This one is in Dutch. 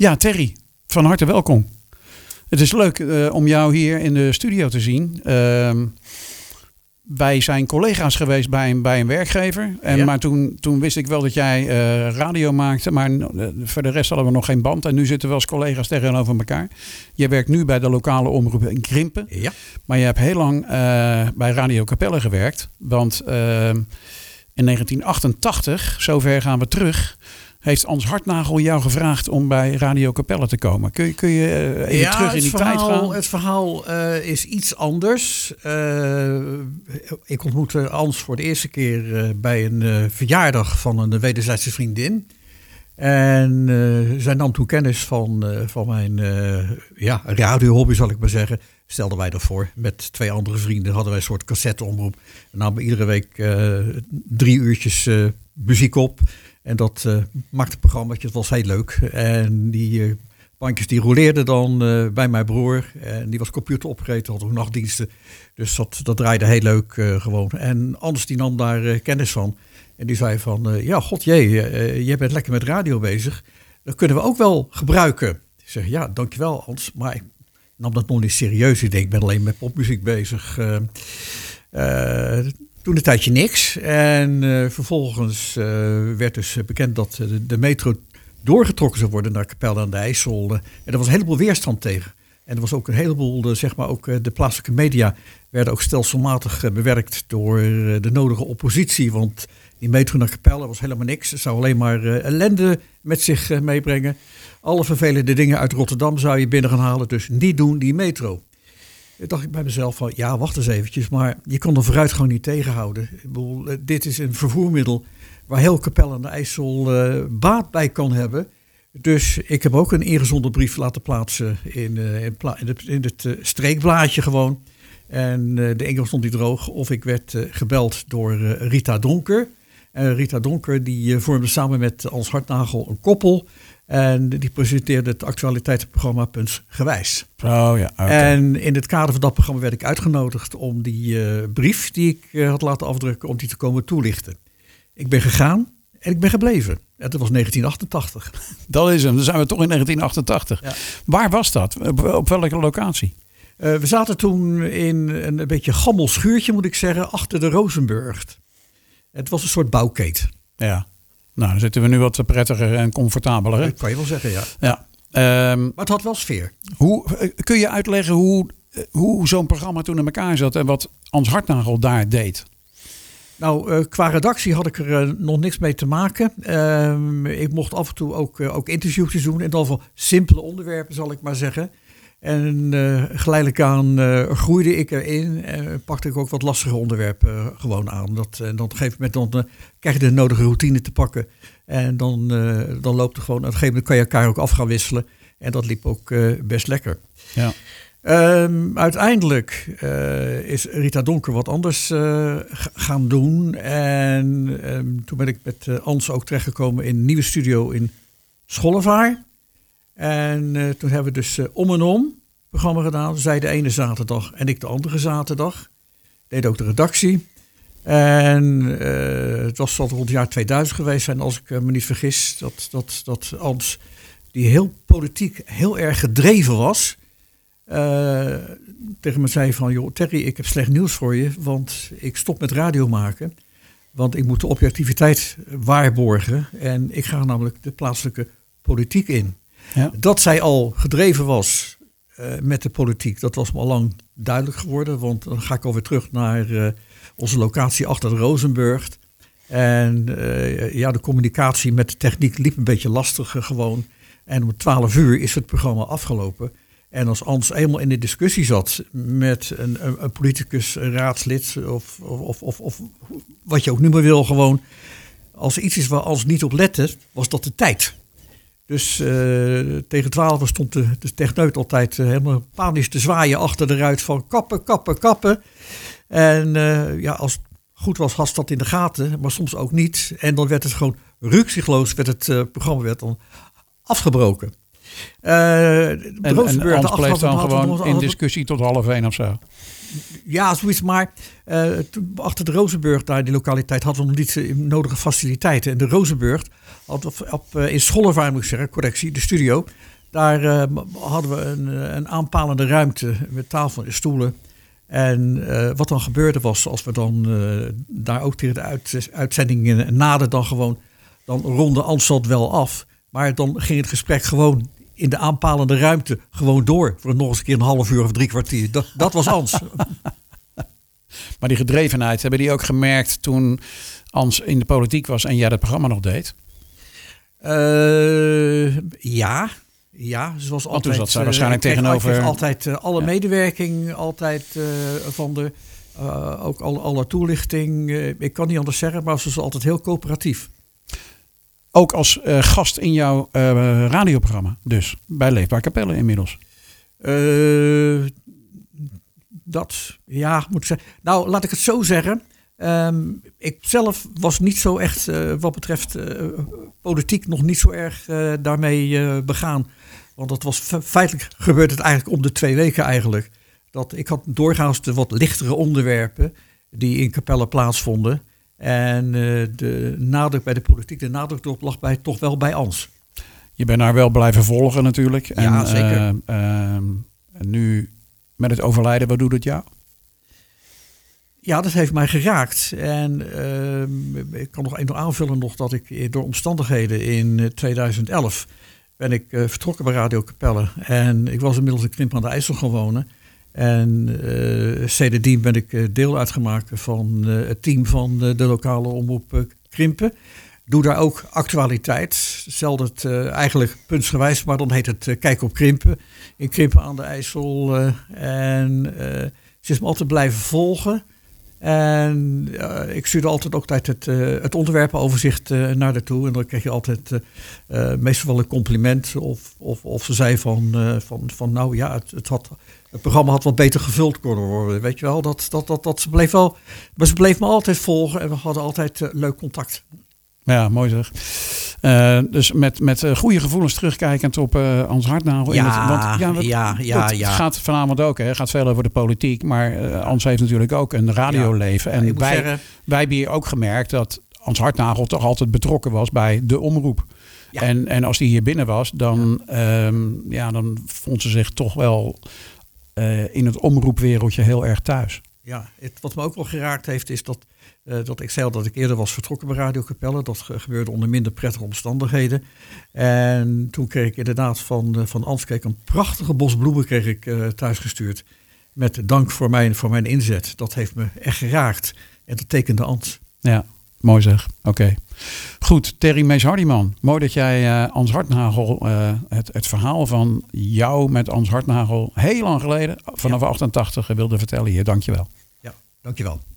Ja, Terry, van harte welkom. Het is leuk om jou hier in de studio te zien. Wij zijn collega's geweest bij een werkgever. Maar toen wist ik wel dat jij radio maakte. Maar voor de rest hadden we nog geen band. En nu zitten we als collega's tegenover elkaar. Je werkt nu bij de lokale omroep in Krimpen. Ja. Maar je hebt heel lang bij Radio Capelle gewerkt. Want in 1988, zover gaan we terug, heeft Ans Hartnagel jou gevraagd om bij Radio Capelle te komen. Kun je even terug in die tijd gaan? Het verhaal is iets anders. Ik ontmoette Ans voor de eerste keer bij een verjaardag van een wederzijdse vriendin. En zij nam toen kennis van mijn radiohobby, zal ik maar zeggen. Stelden wij ervoor. Met 2 andere vrienden hadden wij een soort cassetteomroep. En namen iedere week 3 uurtjes muziek op. En dat maakte het programmaatje, het was heel leuk. En die bandjes die roleerden dan bij mijn broer. En die was computer opgereten, had ook nachtdiensten. Dus dat draaide heel leuk gewoon. En Ans die nam daar kennis van. En die zei van, jij bent lekker met radio bezig. Dat kunnen we ook wel gebruiken. Ik zeg, ja, dankjewel Ans. Maar ik nam dat nog niet serieus. Ik denk, ik ben alleen met popmuziek bezig. Toen een tijdje niks. En vervolgens werd dus bekend dat de metro doorgetrokken zou worden naar Capelle aan de IJssel. En er was een heleboel weerstand tegen. En er was ook een heleboel, de plaatselijke media werden ook stelselmatig bewerkt door de nodige oppositie. Want die metro naar Capelle was helemaal niks. Het zou alleen maar ellende met zich meebrengen. Alle vervelende dingen uit Rotterdam zou je binnen gaan halen. Dus niet doen, die metro. Toen dacht ik bij mezelf van, ja, wacht eens eventjes. Maar je kan de vooruitgang niet tegenhouden. Ik bedoel, dit is een vervoermiddel waar heel Capelle aan de IJssel baat bij kan hebben. Dus ik heb ook een ingezonde brief laten plaatsen in het streekblaadje gewoon. En de engel stond niet droog. Of ik werd gebeld door Rita Donker. En Rita Donker die vormde samen met Ans Hartnagel een koppel. En die presenteerde het actualiteitsprogramma Puntsgewijs. Oh ja, okay. En in het kader van dat programma werd ik uitgenodigd om die brief die ik had laten afdrukken, om die te komen toelichten. Ik ben gegaan en ik ben gebleven. En dat was 1988. Dat is hem, dan zijn we toch in 1988. Ja. Waar was dat? Op welke locatie? We zaten toen in een beetje gammel schuurtje, moet ik zeggen, achter de Rozenburg. Het was een soort bouwkeet. Ja. Nou, dan zitten we nu wat prettiger en comfortabeler. Hè? Dat kan je wel zeggen, ja. Maar het had wel sfeer. Kun je uitleggen hoe zo'n programma toen in elkaar zat en wat Ans Hartnagel daar deed? Nou, qua redactie had ik er nog niks mee te maken. Ik mocht af en toe ook interviewtjes doen. En dan voor simpele onderwerpen, zal ik maar zeggen. En geleidelijk aan groeide ik erin en pakte ik ook wat lastige onderwerpen gewoon aan. En dan op een gegeven moment krijg je de nodige routine te pakken. En dan loopt het gewoon. Op een gegeven moment kan je elkaar ook af gaan wisselen. En dat liep ook best lekker. Ja. Uiteindelijk is Rita Donker wat anders gaan doen. En toen ben ik met Ans ook terechtgekomen in een nieuwe studio in Schollevaar. En toen hebben we dus om en om programma gedaan. Zij de ene zaterdag en ik de andere zaterdag. Deed ook de redactie. En het was tot rond het jaar 2000 geweest zijn, als ik me niet vergis. Dat Ans, die heel politiek heel erg gedreven was, tegen me zei van, joh Terry, ik heb slecht nieuws voor je. Want ik stop met radio maken. Want ik moet de objectiviteit waarborgen. En ik ga namelijk de plaatselijke politiek in. Ja. Dat zij al gedreven was met de politiek, dat was me al lang duidelijk geworden. Want dan ga ik alweer terug naar onze locatie achter de Rozenburg. En de communicatie met de techniek liep een beetje lastig gewoon. En om 12 uur is het programma afgelopen. En als Ans eenmaal in de discussie zat met een politicus, een raadslid of wat je ook nu maar wil gewoon. Als er iets is waar Ans niet op lette, was dat de tijd. Dus tegen 12 stond de techneut altijd helemaal panisch te zwaaien achter de ruit van kappen. En als het goed was, had dat in de gaten, maar soms ook niet. En dan werd het gewoon rukzichtloos, het programma werd dan afgebroken. En Ans bleef dan gewoon in discussie tot 12:30 of zo. Ja, zoiets. Maar achter de Rozenburg, daar die lokaliteit, hadden we nog niet de nodige faciliteiten. En de Rozenburg, in Schollevaar moet ik zeggen, correctie, de studio. Daar hadden we een aanpalende ruimte met tafel en stoelen. En wat dan gebeurde was, als we dan daar ook tegen de uitzending naden, dan ronde Ans dat wel af. Maar dan ging het gesprek gewoon in de aanpalende ruimte gewoon door. Voor nog eens een keer een half uur of 3 kwartier. Dat was Ans. Maar die gedrevenheid, hebben die ook gemerkt toen Ans in de politiek was en jij dat programma nog deed? Ja, zoals altijd. Want toen zat zij waarschijnlijk tegenover... Altijd alle medewerking, altijd van de... ook alle toelichting. Ik kan niet anders zeggen, maar ze was altijd heel coöperatief. Ook als gast in jouw radioprogramma, dus bij Leefbaar Capelle inmiddels. Moet ik zeggen. Nou, laat ik het zo zeggen. Ik zelf was niet zo echt, wat betreft politiek, nog niet zo erg daarmee begaan. Want dat was feitelijk gebeurde het eigenlijk om de 2 weken eigenlijk. Ik had doorgaans de wat lichtere onderwerpen die in Capelle plaatsvonden. En de nadruk bij de politiek, de nadruk erop lag toch wel bij Ans. Je bent haar wel blijven volgen natuurlijk. Ja, zeker. En nu met het overlijden, wat doet het jou? Ja, dat heeft mij geraakt. En ik kan nog even aanvullen dat ik door omstandigheden in 2011 ben ik vertrokken bij Radio Capelle. En ik was inmiddels in Krimpen aan de IJssel gaan wonen. En sedertdien ben ik deel uitgemaakt van het team van de lokale omroep Krimpen. Doe daar ook actualiteit. Hetzelfde eigenlijk puntsgewijs, maar dan heet het Kijk op Krimpen. In Krimpen aan de IJssel. Ze is me altijd blijven volgen. En ik stuurde altijd het onderwerpenoverzicht naar haar toe. En dan kreeg je altijd meestal wel een compliment. Of ze zei van nou ja, het programma had wat beter gevuld kunnen worden. Weet je wel, dat ze bleef wel. Maar ze bleef me altijd volgen en we hadden altijd leuk contact. Ja, mooi zeg. Dus met goede gevoelens terugkijkend op Ans Hartnagel. Het gaat vanavond ook, hè. Het gaat veel over de politiek. Maar Ans heeft natuurlijk ook een radioleven. Ja, en wij hebben hier ook gemerkt dat Ans Hartnagel toch altijd betrokken was bij de omroep. Ja. En als die hier binnen was, dan vond ze zich toch wel in het omroepwereldje heel erg thuis. Ja, wat me ook wel geraakt heeft is dat ik zei al dat ik eerder was vertrokken bij Radio Capelle. Dat gebeurde onder minder prettige omstandigheden. En toen kreeg ik inderdaad van Ans een prachtige bos bloemen thuisgestuurd. Met dank voor mijn inzet. Dat heeft me echt geraakt. En dat tekende Ans. Ja, mooi zeg. Oké. Goed, Terry Mees-Hardiman. Mooi dat jij Ans Hartnagel, het verhaal van jou met Ans Hartnagel heel lang geleden, vanaf 88, wilde vertellen hier. Dankjewel. Ja, dankjewel.